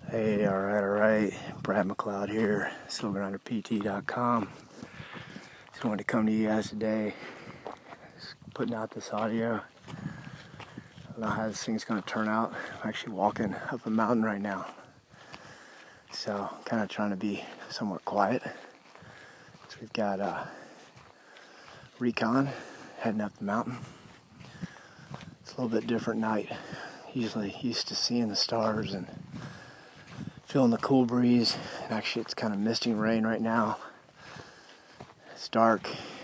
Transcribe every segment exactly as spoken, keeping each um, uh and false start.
Hey, alright, alright. Brad McLeod here, silver grinder P T dot com. Just wanted to come to you guys today, just putting out this audio. I don't know how this thing's going to turn out. I'm actually walking up a mountain right now, so kind of trying to be somewhat quiet. So we've got uh, recon heading up the mountain. It's a little bit different night. Usually used to seeing the stars and feeling the cool breeze. And actually it's kind of misting rain right now. It's dark.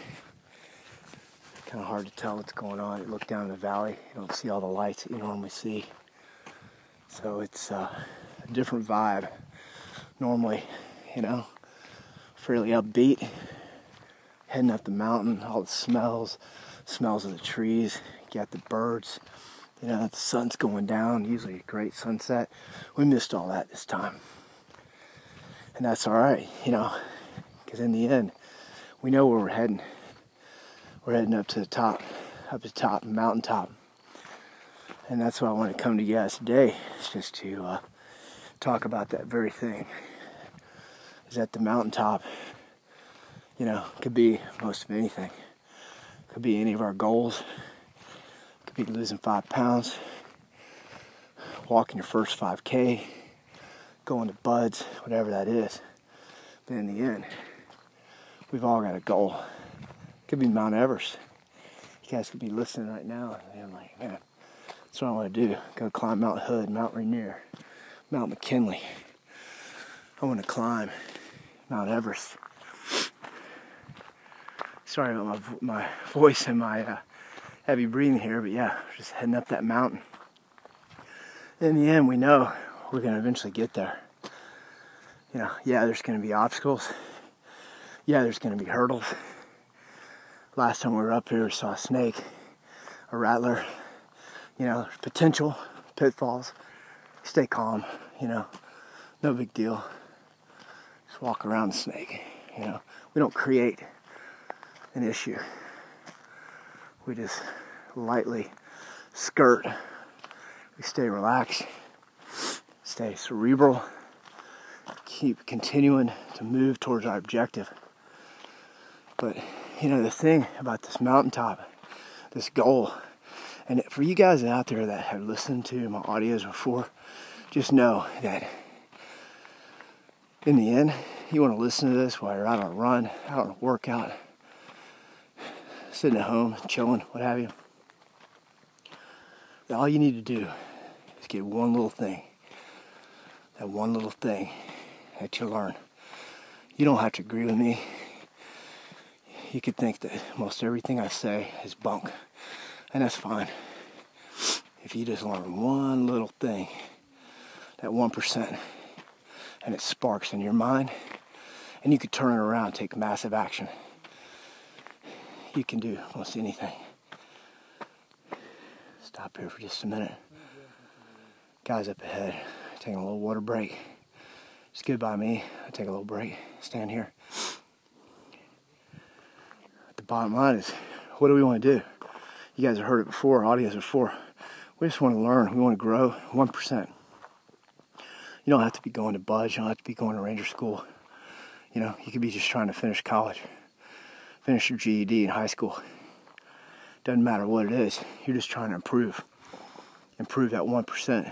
Kind of hard to tell what's going on. You look down the valley, you don't see all the lights that you normally see. So it's uh, a different vibe. Normally, you know, fairly upbeat. Heading up the mountain, all the smells, smells of the trees. You got the birds. You know, the sun's going down, usually a great sunset. We missed all that this time. And that's all right, you know, because in the end, we know where we're heading. We're heading up to the top, up to the top, mountaintop. And that's why I want to come to you guys today, is just to uh, talk about that very thing. Is that the mountaintop, you know, could be most of anything. Could be any of our goals. Could be losing five pounds, walking your first five K, going to buds, whatever that is. But in the end, we've all got a goal. Could be Mount Everest. You guys could be listening right now and I'm like, man, that's what I want to do. Go climb Mount Hood, Mount Rainier, Mount McKinley. I want to climb Mount Everest. Sorry about my, my voice and my uh, heavy breathing here, but yeah, just heading up that mountain. In the end, we know we're going to eventually get there. You know, yeah, there's going to be obstacles. Yeah, there's going to be hurdles. Last time we were up here, we saw a snake, a rattler. You know, there's potential pitfalls. Stay calm, you know, no big deal. Just walk around the snake, you know. We don't create an issue. We just lightly skirt. We stay relaxed, stay cerebral, keep continuing to move towards our objective. But, you know, the thing about this mountaintop, this goal, and for you guys out there that have listened to my audios before, just know that in the end, you want to listen to this while you're out on a run, out on a workout, sitting at home, chilling, what have you. All you need to do is get one little thing. That one little thing that you learn. You don't have to agree with me. You could think that most everything I say is bunk. And that's fine. If you just learn one little thing, that one percent, and it sparks in your mind, and you could turn it around and take massive action. You can do almost anything. Stop here for just a minute. Guys up ahead, taking a little water break. It's good by me. I take a little break, stand here. The bottom line is, what do we want to do? You guys have heard it before, audios before. We just want to learn. We want to grow one percent. You don't have to be going to Budge. You don't have to be going to Ranger School. You know, you could be just trying to finish college. Finish your G E D in high school. Doesn't matter what it is. You're just trying to improve. Improve that one percent.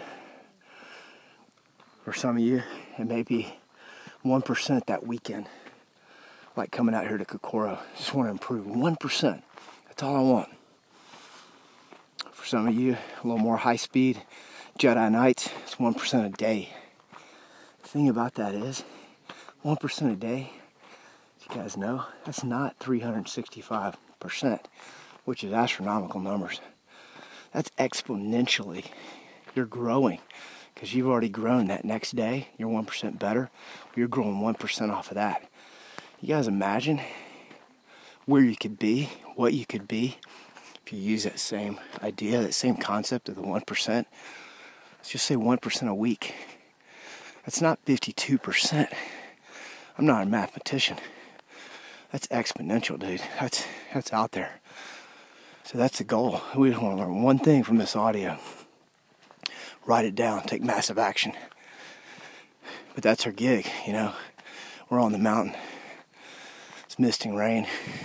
For some of you, it may be one percent that weekend. Like coming out here to Kokoro. Just want to improve one percent. That's all I want. For some of you, a little more high speed. Jedi Knights, it's one percent a day. The thing about that is, one percent a day, as you guys know, that's not three hundred sixty-five percent, which is astronomical numbers. That's exponentially. You're growing, because you've already grown that next day. You're one percent better. You're growing one percent off of that. You guys imagine where you could be, what you could be, if you use that same idea, that same concept of the one percent. Let's just say one percent a week. That's not fifty-two percent. I'm not a mathematician. That's exponential, dude. That's that's out there. So that's the goal. We just want to learn one thing from this audio. Write it down. Take massive action. But that's our gig, you know. We're on the mountain. It's misting rain.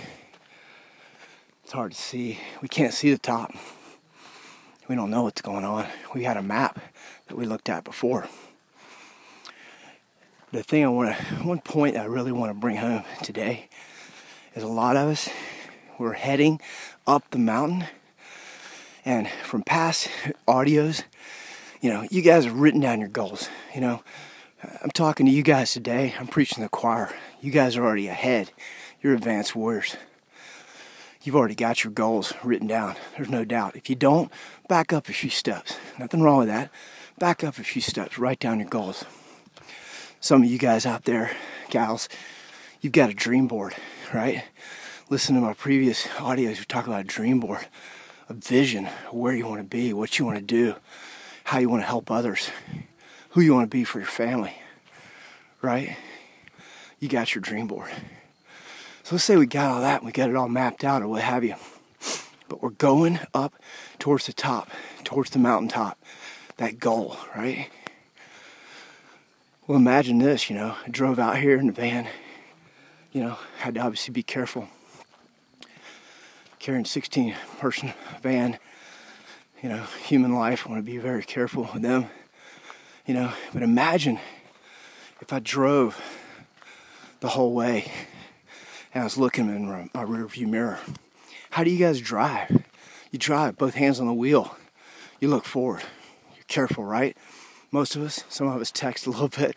It's hard to see. We can't see the top. We don't know what's going on. We had a map that we looked at before. The thing I want to, one point I really want to bring home today is a lot of us, we're heading up the mountain, and from past audios, you know, you guys have written down your goals. You know, I'm talking to you guys today. I'm preaching to the choir. You guys are already ahead. You're advanced warriors. You've already got your goals written down. There's no doubt. If you don't, back up a few steps. Nothing wrong with that. Back up a few steps. Write down your goals. Some of you guys out there, gals, you've got a dream board, right? Listen to my previous audios. We talk about a dream board, a vision of where you want to be, what you want to do, how you want to help others, who you want to be for your family, right? You got your dream board. So let's say we got all that, and we got it all mapped out or what have you. But we're going up towards the top, towards the mountaintop, that goal, right? Well, imagine this, you know, I drove out here in the van, you know, had to obviously be careful. Carrying a sixteen person van, you know, human life, I want to be very careful with them, you know. But imagine if I drove the whole way and I was looking in my rear view mirror. How do you guys drive? You drive, both hands on the wheel. You look forward. You're careful, right? Most of us, some of us text a little bit.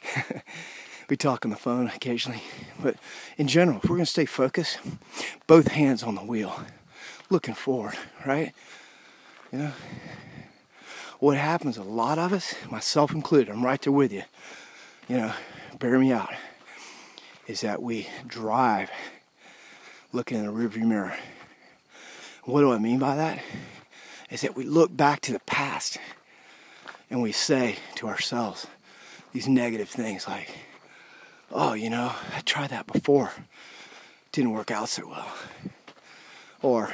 We talk on the phone occasionally. But in general, if we're going to stay focused, both hands on the wheel, looking forward, right? You know? What happens, a lot of us, myself included, I'm right there with you, you know, bear me out, is that we drive looking in the rearview mirror. What do I mean by that? Is that we look back to the past and we say to ourselves these negative things like, oh, you know, I tried that before. Didn't work out so well. Or,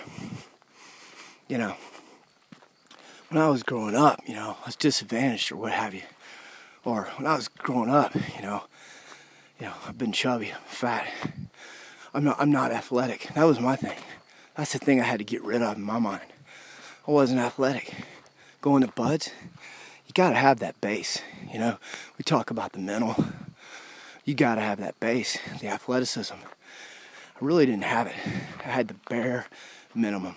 you know, when I was growing up, you know, I was disadvantaged or what have you. Or when I was growing up, you know, you know, I've been chubby, fat. I'm not, I'm not athletic. That was my thing. That's the thing I had to get rid of in my mind. I wasn't athletic. Going to buds, you got to have that base. You know, we talk about the mental. You got to have that base, the athleticism. I really didn't have it. I had the bare minimum.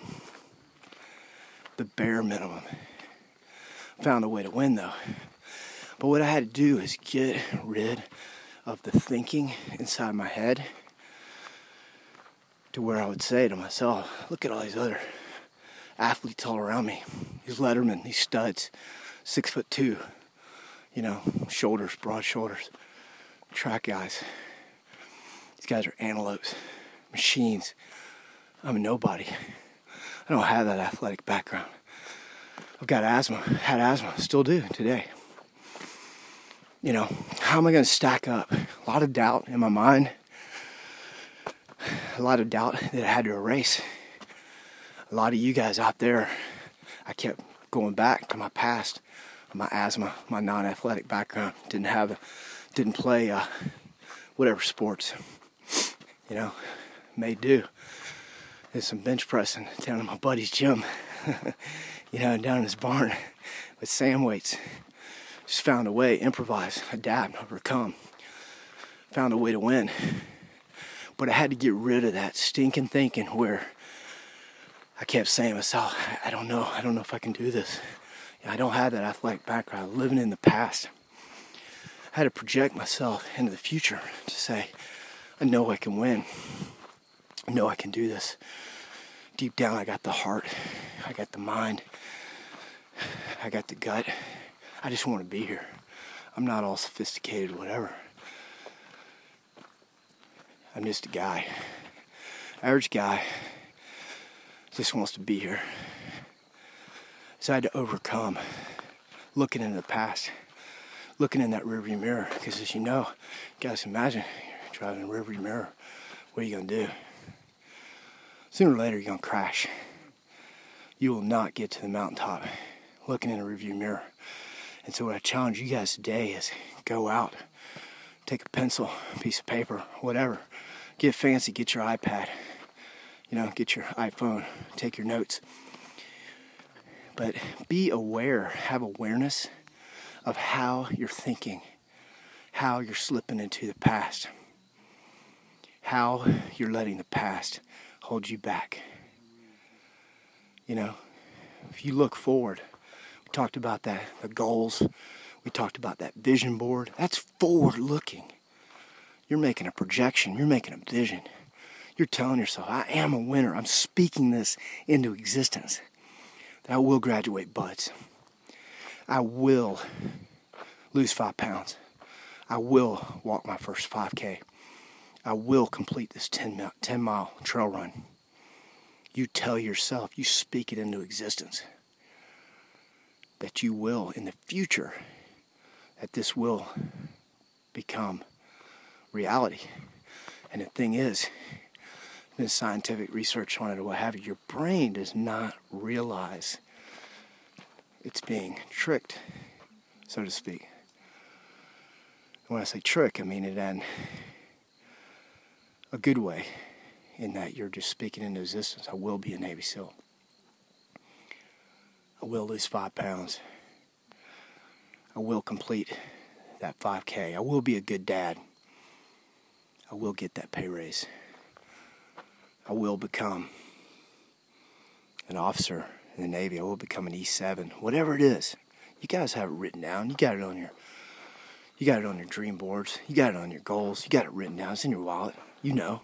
The bare minimum. Found a way to win though. But what I had to do is get rid of the thinking inside my head to where I would say to myself, look at all these other athletes all around me. These lettermen, these studs, six foot two, you know, shoulders, broad shoulders, track guys. These guys are antelopes, machines. I'm a nobody. I don't have that athletic background. I've got asthma, had asthma, still do today. You know, how am I going to stack up? A lot of doubt in my mind. A lot of doubt that I had to erase. A lot of you guys out there, I kept going back to my past, my asthma, my non-athletic background. Didn't have, a, didn't play uh, whatever sports, you know, made do. Did some bench pressing down in my buddy's gym, you know, down in his barn with Sam weights. Just found a way, improvise, adapt, overcome. Found a way to win. But I had to get rid of that stinking thinking where I kept saying to myself, I don't know, I don't know if I can do this. I don't have that athletic background, living in the past. I had to project myself into the future to say, I know I can win. I know I can do this. Deep down, I got the heart. I got the mind. I got the gut. I just want to be here. I'm not all sophisticated, whatever. I'm just a guy. Average guy. Just wants to be here. So I had to overcome looking into the past. Looking in that rearview mirror. Because as you know, you guys imagine you're driving in a rearview mirror. What are you going to do? Sooner or later, you're going to crash. You will not get to the mountaintop looking in a rearview mirror. And so what I challenge you guys today is go out Take a pencil, a piece of paper, whatever. Get fancy, get your iPad, you know, get your iPhone, take your notes. But be aware, have awareness of how you're thinking, how you're slipping into the past, how you're letting the past hold you back. You know, if you look forward, we talked about that, the goals, we talked about that vision board. That's forward looking. You're making a projection, you're making a vision. You're telling yourself, I am a winner. I'm speaking this into existence. That I will graduate buds. I will lose five pounds. I will walk my first five K. I will complete this ten mile trail run. You tell yourself, you speak it into existence, that you will in the future, that this will become reality. And the thing is, there's scientific research on it or what have you, your brain does not realize it's being tricked, so to speak. When I say trick, I mean it in a good way, in that you're just speaking into existence. I will be a Navy SEAL. I will lose five pounds. I will complete that five K. I will be a good dad. I will get that pay raise. I will become an officer in the Navy. I will become an E seven. Whatever it is, you guys have it written down. You got it on your, you got it on your dream boards. You got it on your goals. You got it written down. It's in your wallet. You know.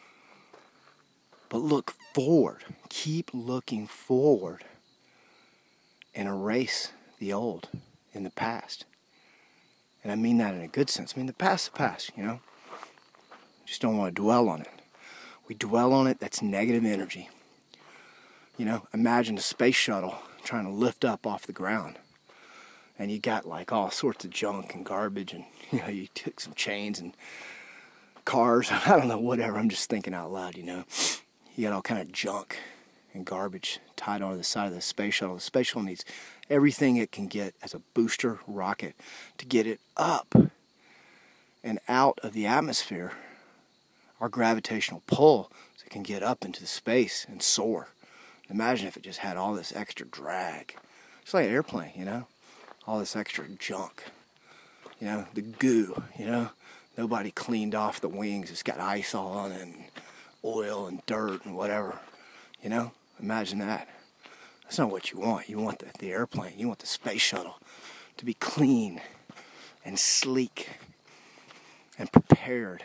But look forward. Keep looking forward and erase the old in the past. And I mean that in a good sense. I mean, the past's the past, you know. Just don't want to dwell on it. We dwell on it, that's negative energy. You know, imagine a space shuttle trying to lift up off the ground. And you got like all sorts of junk and garbage, and you know, you took some chains and cars, I don't know, whatever. I'm just thinking out loud, you know. You got all kind of junk and garbage tied onto the side of the space shuttle. The space shuttle needs everything it can get as a booster rocket to get it up and out of the atmosphere, our gravitational pull, so it can get up into the space and soar. Imagine if it just had all this extra drag. It's like an airplane, you know? All this extra junk. You know, the goo, you know? Nobody cleaned off the wings. It's got ice all on it, and oil and dirt and whatever. You know? Imagine that. That's not what you want. You want the, the airplane, you want the space shuttle to be clean and sleek and prepared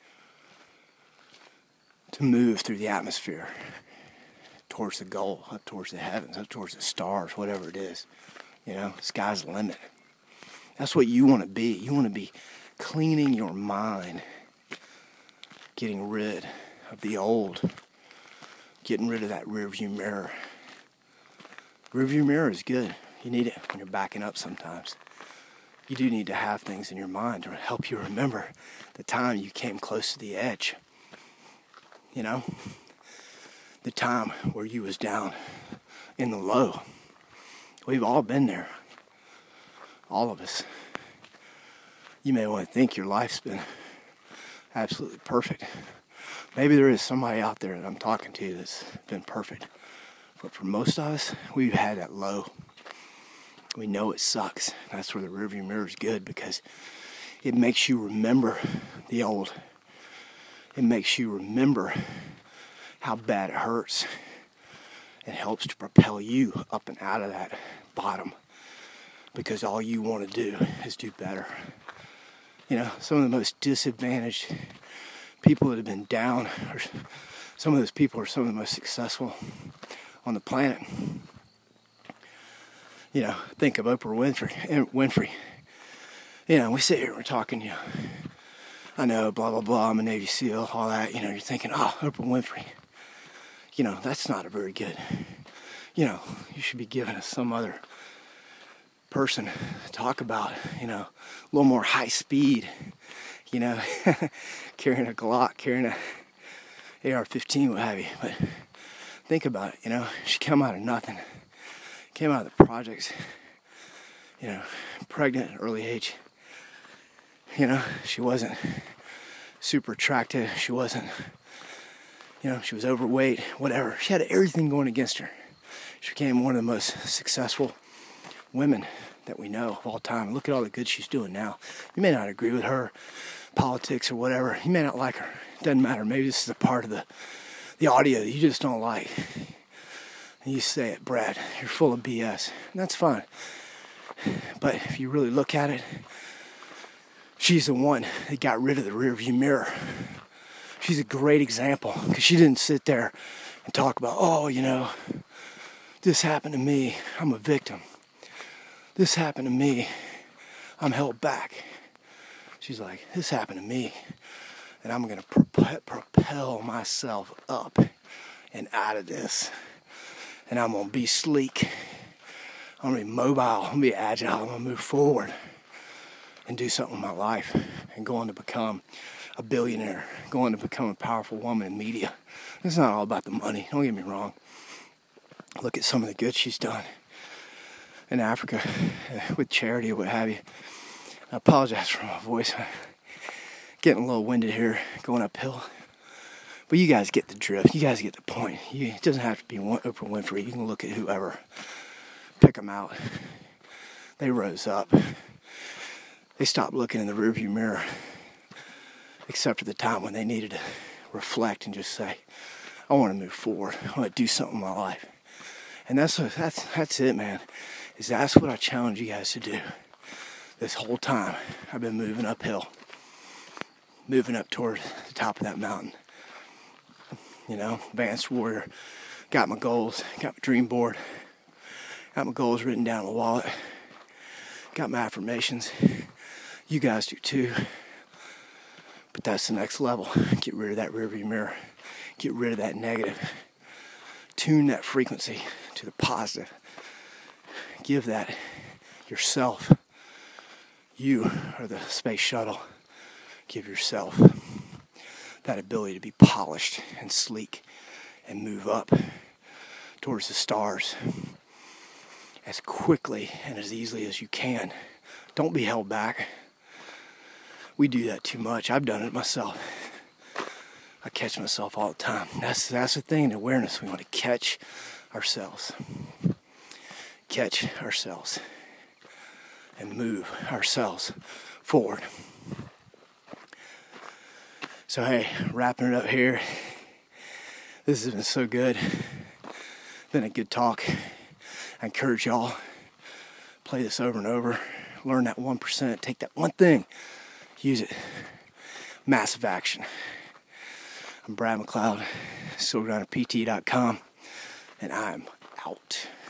to move through the atmosphere towards the goal, up towards the heavens, up towards the stars, whatever it is. You know, sky's the limit. That's what you want to be. You want to be cleaning your mind, getting rid of the old, getting rid of that rearview mirror. Rearview mirror is good. You need it when you're backing up sometimes. You do need to have things in your mind to help you remember the time you came close to the edge. You know, the time where you was down in the low. We've all been there. All of us. You may want to think your life's been absolutely perfect. Maybe there is somebody out there that I'm talking to that's been perfect. But for most of us, we've had that low. We know it sucks. That's where the rearview mirror is good, because it makes you remember the old. It makes you remember how bad it hurts. It helps to propel you up and out of that bottom, because all you want to do is do better. You know, some of the most disadvantaged people that have been down, or some of those people are some of the most successful on the planet. You know, think of Oprah Winfrey. Winfrey. You know, we sit here and we're talking, you know, I know, blah, blah, blah, I'm a Navy SEAL, all that. You know, you're thinking, oh, Oprah Winfrey. You know, that's not a very good, you know, you should be giving us some other person to talk about, you know, a little more high speed, you know, carrying a Glock, carrying a A R fifteen, what have you. But think about it, you know, she came out of nothing, came out of the projects, you know, pregnant at an early age, You know, she wasn't super attractive. She wasn't, you know, she was overweight, whatever. She had everything going against her. She became one of the most successful women that we know of all time. Look at all the good she's doing now. You may not agree with her politics or whatever. You may not like her. It doesn't matter. Maybe this is a part of the, the audio that you just don't like. And you say it, Brad, you're full of B S. And that's fine. But if you really look at it, she's the one that got rid of the rearview mirror. She's a great example because she didn't sit there and talk about, oh, you know, this happened to me. I'm a victim. This happened to me. I'm held back. She's like, this happened to me. And I'm going to pro- propel myself up and out of this. And I'm going to be sleek. I'm going to be mobile. I'm going to be agile. I'm going to move forward and do something with my life and go on to become a billionaire, go on to become a powerful woman in media. It's not all about the money. Don't get me wrong. Look at some of the good she's done in Africa with charity or what have you. I apologize for my voice. I'm getting a little winded here going uphill. But you guys get the drift. You guys get the point. You, it doesn't have to be Oprah Winfrey. You can look at whoever. Pick them out. They rose up. They stopped looking in the rearview mirror, except for the time when they needed to reflect and just say, I want to move forward. I want to do something in my life. And that's that's that's it, man. Is that's what I challenge you guys to do. This whole time I've been moving uphill, moving up toward the top of that mountain. You know, advanced warrior. Got my goals. Got my dream board. Got my goals written down in my wallet. Got my affirmations. You guys do too. But that's the next level. Get rid of that rearview mirror. Get rid of that negative. Tune that frequency to the positive. Give that yourself. You are the space shuttle. Give yourself that ability to be polished and sleek and move up towards the stars as quickly and as easily as you can. Don't be held back. We do that too much. I've done it myself. I catch myself all the time. That's that's the thing in awareness. We want to catch ourselves. Catch ourselves. And move ourselves forward. So hey, wrapping it up here. This has been so good. Been a good talk. I encourage y'all, play this over and over. Learn that one percent. Take that one thing. Use it. Massive action. I'm Brad McLeod, silver grinder P T dot com, and I'm out.